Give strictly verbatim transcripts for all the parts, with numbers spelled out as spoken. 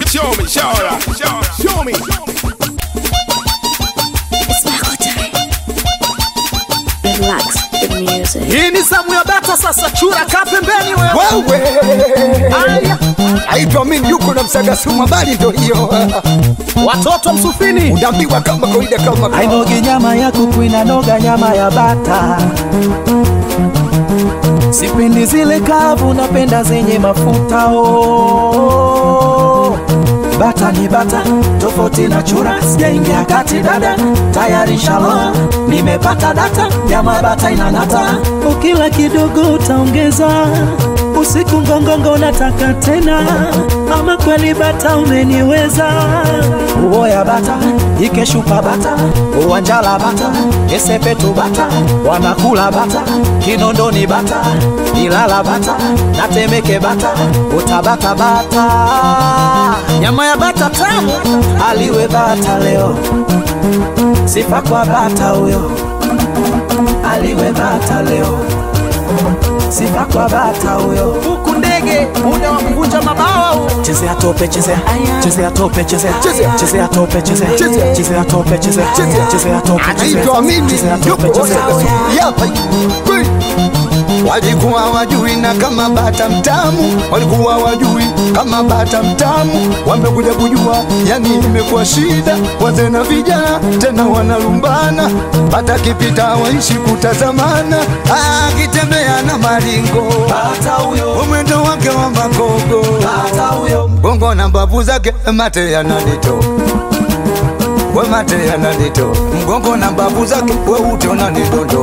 show me, show me, show, show me. It's Marco time. Relax with music. Hii ni zamu ya bata sasa, chura kaa pembeni wewe. Wewe Aya, aitwa mimi yuko na msaga sumu, bali ndio hiyo. watoto msufini Udambiwa kama kawaida kama Hainogi nyama ya kuku inanoga nyama ya bata. Sipendi zile kavu, napenda zenye mafuta oh. Bata ni bata, tofauti na chura. Sijaingia kati dada, tayari shalom. Nimepata data, nyama bata inanata. Ukila kidogo utaongeza, usiku ngongongo nataka tena. Ama kweli bata umeniweza. Uoya bata, ikeshupa bata, uwanjala bata, esepetu bata, wanakula bata, Kinondoni bata, Ilala bata, Natemeke bata, utabata bata. nyama ya bata tamu. Aliwe bata leo, sifa kwa bata huyo. Aliwe bata leo, sifa kwa bata huyo. Huku ndege, muda wa kuvunja mabawa. Chezea tope chezea, chezea tope chezea, chezea tope chezea, chezea tope chezea, chezea tope chezea. aitwa mimi yuko na msaga sumu. Yapa kweli. Walikuwa wajui na kama bata mtamu, walikuwa wajui kama bata mtamu, wamekuja kujua yani imekuwa shida. Wazee na vijana tena wanalumbana, bata kipita waishi kutazamana. Akitembea na maringo Bata huyo, mwendo wake wa magogo, bata huyo. bongo na mbavu zake mate yananito, we mate yananito, mgongo na mbavu zake we ute unanidondo,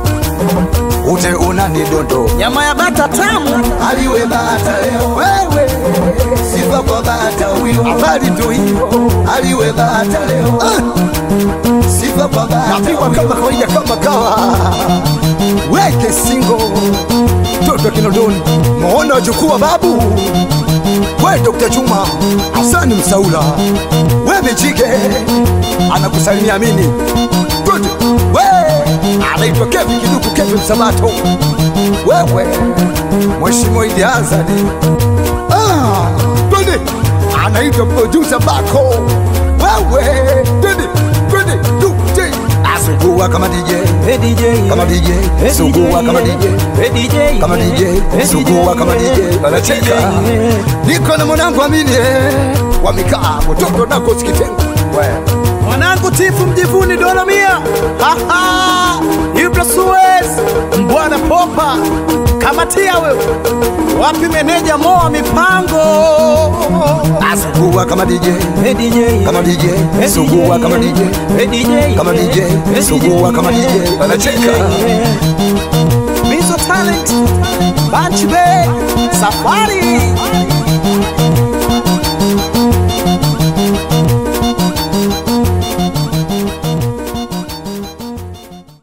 ute unanidondo. Nyama ya bata tamu. Aliwe bata leo, wewe sifa kwa bata huyo, habari ndio hiyo. Aliwe bata leo, ah. Sifa kwa bata, napigwa kama kawaida kama kawa. Weke singo toto Kinondoni, muona wachukua babu. We Dokta Juma Hasani Msaula, we Mejige anakusalimia mimi. Toto we anaitwa Kevin Kiduku, Kevin Msabato. Wewe Mheshimiwa Idi Azadi, ah, twende, anaitwa producer Bako. Wewe twende, twende, du, je, asugua kama D J, Hey D J, kama D J, sugua kama D J, hey D J, kama D J, sugua kama D J, anacheka. Niko na mwanangu Amini wamekaa mtoto nako sikitengo. Wewe Mwanangu Tifu mjivuni dola mia. Haha, Ibra Suez, Mbwana Popa. Kamatia wewe. Wapi meneja moa mipango. asugua kama D J, hey D J, kama D J, sugua kama D J, hey D J, kama D J, sugua kama D J, anacheka. Mizo Talent, Banchi Bay, Safari.